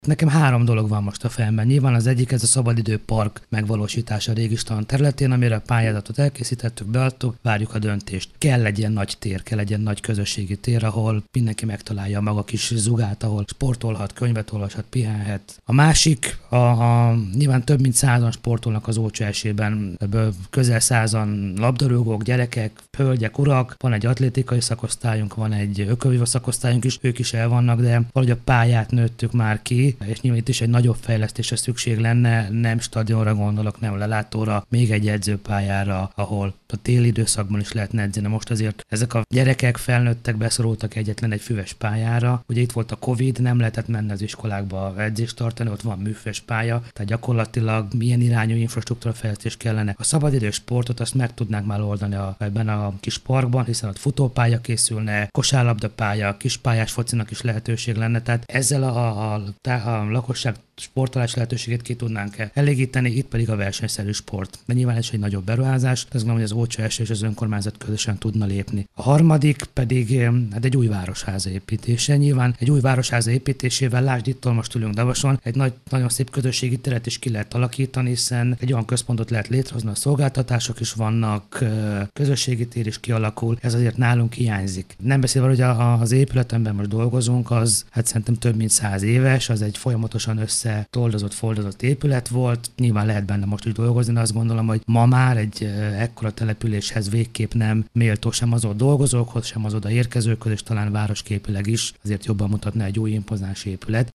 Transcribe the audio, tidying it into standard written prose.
Nekem 3 dolog van most a fejemben. Nyilván az egyik, ez a szabadidőpark megvalósítása a Régistan területén, amire a pályázatot elkészítettük, beadtuk, várjuk a döntést. Kell legyen nagy tér, kell legyen nagy közösségi tér, ahol mindenki megtalálja a maga kis zugát, ahol sportolhat, könyvet olvashat, pihenhet. A másik, nyilván több mint 100-an sportolnak az Ócsó esében, ebből közel 100-an labdarúgók, gyerekek, hölgyek, urak, van egy atlétikai szakosztályunk, van egy ökölvívó szakosztályunk is, ők is el vannak, de valahogy a pályát nőttük már ki, és nyilván itt is egy nagyobb fejlesztésre szükség lenne, nem stadionra gondolok, nem lelátóra, még egy edzőpályára, ahol a téli időszakban is lehetne edzeni. Most azért ezek a gyerekek, felnőttek beszorultak egyetlen egy füves pályára. Ugye itt volt a Covid, nem lehetett menni az iskolákba edzést tartani, ott van műfüves pálya, tehát gyakorlatilag milyen irányú infrastruktúra fejlesztés kellene. A szabadidős sportot azt meg tudnánk már oldani ebben a kis parkban, hiszen ott futópálya készülne, kosárlabdapálya, kispályás focinak is lehetőség lenne, tehát ezzel a lakosság sportolás lehetőségét ki tudnánk elégíteni, itt pedig a versenyszerű sport. De nyilván ez egy nagyobb beruházás, azt gondolom, hogy az Ócsó és az önkormányzat közösen tudna lépni. A harmadik pedig egy új városháza építése. Nyilván egy új városháza építésével, lásd, itt most ülünk Davason, egy nagyon szép közösségi teret is ki lehet alakítani, hiszen egy olyan központot lehet létrehozni, a szolgáltatások is vannak, közösségi tér is kialakul, ez azért nálunk hiányzik. Nem beszélve, hogy az épület, amiben most dolgozunk, az hát szerintem több mint 100 éves, az egy folyamatosan foldozott épület volt, nyilván lehet benne most is dolgozni, de azt gondolom, hogy ma már egy ekkora településhez végképp nem méltó sem az ott dolgozókhoz, sem az oda érkezőkhöz, és talán városképileg is azért jobban mutatna egy új impozáns épület.